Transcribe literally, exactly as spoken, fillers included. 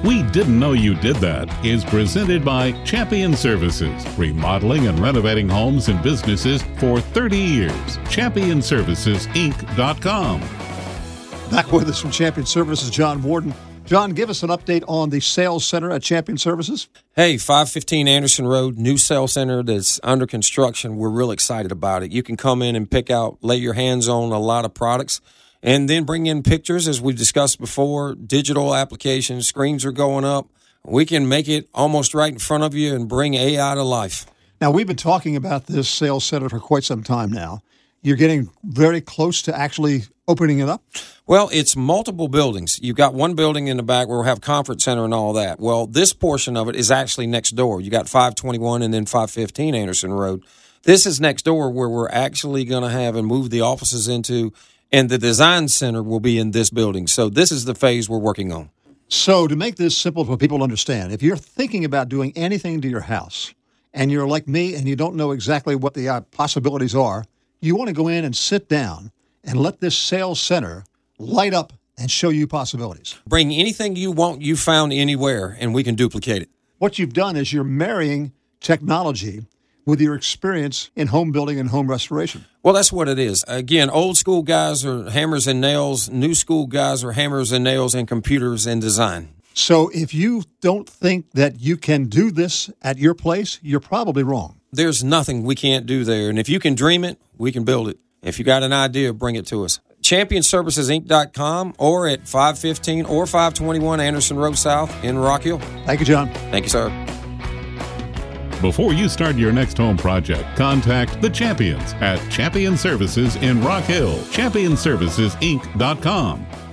We Didn't Know You Did That is presented by Champion Services, remodeling and renovating homes and businesses for thirty years. champion services inc dot com. Back with us from Champion Services, John Warden. John, give us an update on the sales center at Champion Services. Hey, five fifteen Anderson Road, new sales center that's under construction. We're real excited about it. You can come in and pick out, lay your hands on a lot of products, and then bring in pictures, as we've discussed before, digital applications, screens are going up. We can make it almost right in front of you and bring A I to life. Now, we've been talking about this sales center for quite some time now. You're getting very close to actually opening it up? Well, it's multiple buildings. You've got one building in the back where we have conference center and all that. Well, this portion of it is actually next door. You got five twenty-one and then five fifteen Anderson Road. This is next door where we're actually going to have and move the offices into, and the design center will be in this building. So this is the phase we're working on. So to make this simple for people to understand, if you're thinking about doing anything to your house and you're like me and you don't know exactly what the uh, possibilities are, you want to go in and sit down and let this sales center light up and show you possibilities. Bring anything you want you found anywhere, and we can duplicate it. What you've done is you're marrying technology with your experience in home building and home restoration. Well, that's what it is. Again, old school guys are hammers and nails. New school guys are hammers and nails and computers and design. So if you don't think that you can do this at your place, you're probably wrong. There's nothing we can't do there. And if you can dream it, we can build it. If you got an idea, bring it to us. champion services inc dot com or at five fifteen or five twenty-one Anderson Road South in Rock Hill. Thank you, John. Thank you, sir. Before you start your next home project, contact the Champions at Champion Services in Rock Hill. champion services inc dot com.